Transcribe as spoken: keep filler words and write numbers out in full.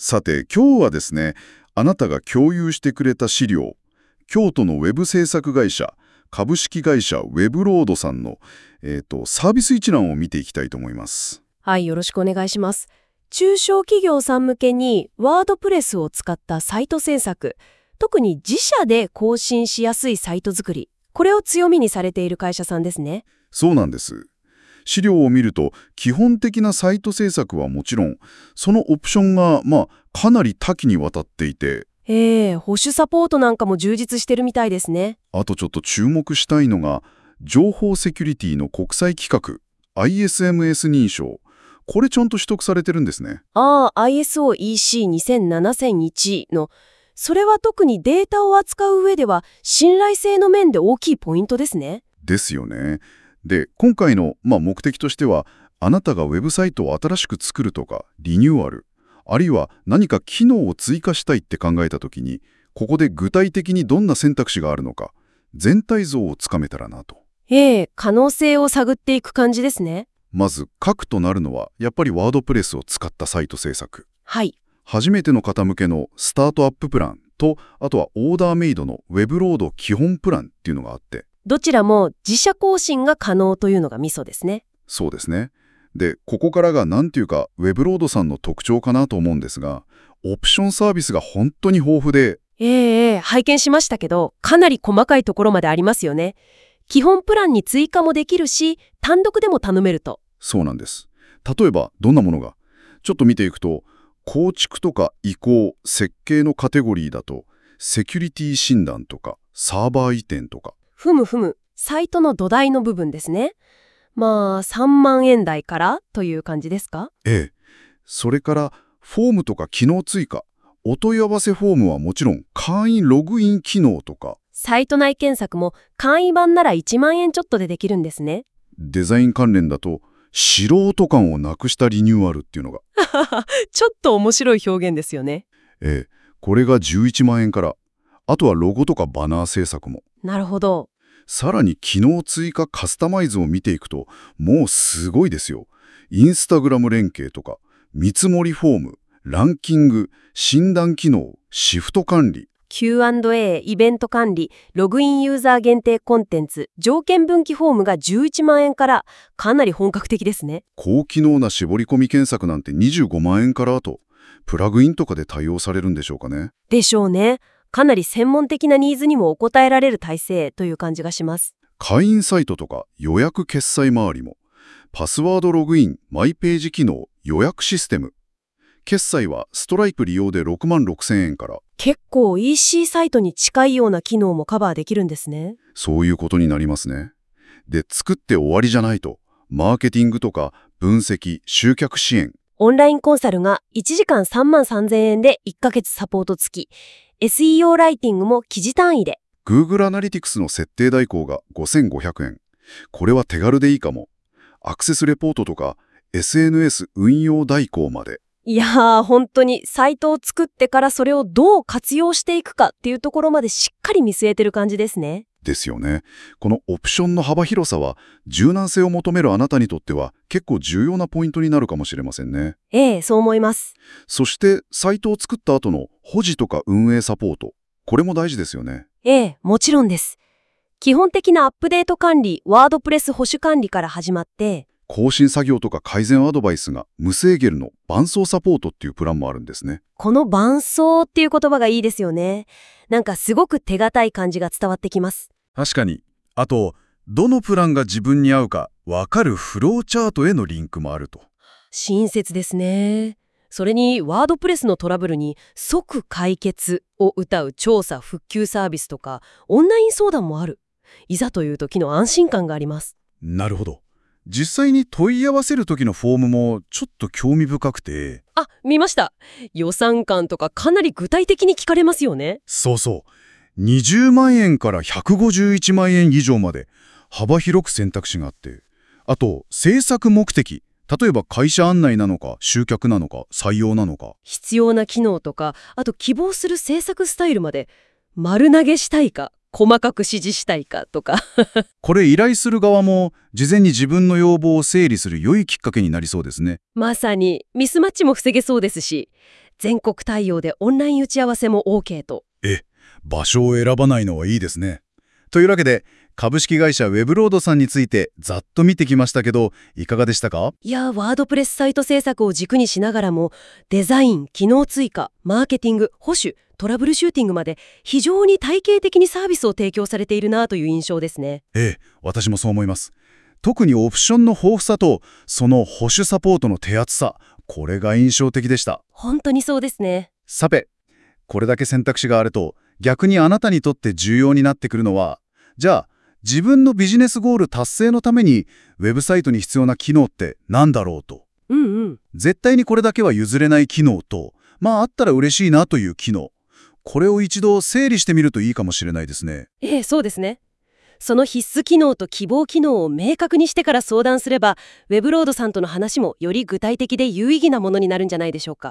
さて、今日はですね、あなたが共有してくれた資料、京都のウェブ制作会社、株式会社ウェブロードさんの、えーと、サービス一覧を見ていきたいと思います。 はい、よろしくお願いします。中小企業さん向けにワードプレスを使ったサイト制作、特に自社で更新しやすいサイト作り、これを強みにされている会社さんですね。 そうなんです。資料を見ると、基本的なサイト制作はもちろん、そのオプションが、まあ、かなり多岐にわたっていて、 ええ、保守サポートなんかも充実してるみたいですね。 あとちょっと注目したいのが、情報セキュリティの国際規格、アイエスエムエス 認証。これちゃんと取得されてるんですね。 ああ、アイエスオーイーシーにせんななせんいち の、それは特にデータを扱う上では信頼性の面で大きいポイントですね。 ですよね。で、今回の、まあ、目的としては、あなたがウェブサイトを新しく作るとか、リニューアル、あるいは何か機能を追加したいって考えたときに、ここで具体的にどんな選択肢があるのか、全体像をつかめたらなと。 ええ、可能性を探っていく感じですね。 まず、核となるのは、やっぱりワードプレスを使ったサイト制作。 はい。 初めての方向けのスタートアッププランと、あとはオーダーメイドのウェブロード基本プランっていうのがあって、 どちらも自社更新が可能というのがミソですね。 そうですね。で、ここからが何ていうか、ウェブロードさんの特徴かなと思うんですが、オプションサービスが本当に豊富で、 ええええ、拝見しましたけど、かなり細かいところまでありますよね。基本プランに追加もできるし、単独でも頼めると。 そうなんです。例えば、どんなものがちょっと見ていくと、構築とか移行、設計のカテゴリーだと、セキュリティ診断とか、サーバー移転とか。 ふむふむ、サイトの土台の部分ですね。まあ、さんまんえん台からという感じですか？ ええ。それから、フォームとか機能追加、お問い合わせフォームはもちろん、会員ログイン機能とか、 サイト内検索も簡易版ならいちまんえんちょっとでできるんですね。 デザイン関連だと、素人感をなくしたリニューアルっていうのが、 ちょっと面白い表現ですよね。 ええ、これがじゅういちまんえんから、あとはロゴとかバナー制作も。 なるほど。 さらに機能追加カスタマイズを見ていくと、もうすごいですよ。インスタグラム連携とか、見積もりフォーム、ランキング、診断機能、シフト管理。 キューアンドエー、イベント管理、ログインユーザー限定コンテンツ、条件分岐フォームがじゅういちまんえんから、かなり本格的ですね。 高機能な絞り込み検索なんてにじゅうごまんえんからと、プラグインとかで対応されるんでしょうかね。 でしょうね。かなり専門的なニーズにもお応えられる体制という感じがします。 会員サイトとか予約決済周りも、パスワードログイン、マイページ機能、予約システム。決済はストライプ利用でろくまんろくせんえんから。 結構 イーシー サイトに近いような機能もカバーできるんですね。 そういうことになりますね。で、作って終わりじゃないと、マーケティングとか分析、集客支援。 オンラインコンサルがいちじかんさんまんさんぜんえんでいっかげつサポート付き。エスイーオー ライティングも記事単位で。 Google アナリティクスの設定代行がごせんごひゃくえん。これは手軽でいいかも。アクセスレポートとか エスエヌエス 運用代行まで。 いやー、本当にサイトを作ってからそれをどう活用していくかっていうところまでしっかり見据えてる感じですね。 ですよね。このオプションの幅広さは、柔軟性を求めるあなたにとっては結構重要なポイントになるかもしれませんね。 ええ、そう思います。 そして、サイトを作った後の保持とか運営サポート。これも大事ですよね。 ええ、もちろんです。基本的なアップデート管理、ワードプレス保守管理から始まって、 更新作業とか改善アドバイスが無制限の伴走サポートっていうプランもあるんですね。 この伴走っていう言葉がいいですよね。なんかすごく手堅い感じが伝わってきます。 確かに。あと、どのプランが自分に合うか分かるフローチャートへのリンクもあると。 親切ですね。それにワードプレスのトラブルに即解決を謳う調査復旧サービスとかオンライン相談もある。いざという時の安心感があります。 なるほど。実際に問い合わせる時のフォームもちょっと興味深くて。 あ、見ました。予算感とかかなり具体的に聞かれますよね。 そうそう。にじゅうまんえんからひゃくごじゅういちまんえん以上まで幅広く選択肢があって、あと制作目的、例えば会社案内なのか集客なのか採用なのか、 必要な機能とか、あと希望する制作スタイルまで丸投げしたいか細かく指示したいかとかこれ依頼する側も事前に自分の要望を整理する良いきっかけになりそうですね。 まさにミスマッチも防げそうですし、 全国対応でオンライン打ち合わせも オーケー と。 え、場所を選ばないのはいいですね。というわけで、株式会社ウェブロードさんについてざっと見てきましたけど、いかがでしたか？ いやー、ワードプレスサイト制作を軸にしながらも、デザイン、機能追加、マーケティング、保守、トラブルシューティングまで非常に体系的にサービスを提供されているなという印象ですね。 ええ、私もそう思います。特にオプションの豊富さと、その保守サポートの手厚さ、これが印象的でした。 本当にそうですね。 さて、これだけ選択肢があると、逆にあなたにとって重要になってくるのは、じゃあ、自分のビジネスゴール達成のために、ウェブサイトに必要な機能って何だろうと。 うんうん。 絶対にこれだけは譲れない機能と、まああったら嬉しいなという機能。これを一度整理してみるといいかもしれないですね。 ええ、そうですね。その必須機能と希望機能を明確にしてから相談すれば、ウェブロードさんとの話もより具体的で有意義なものになるんじゃないでしょうか。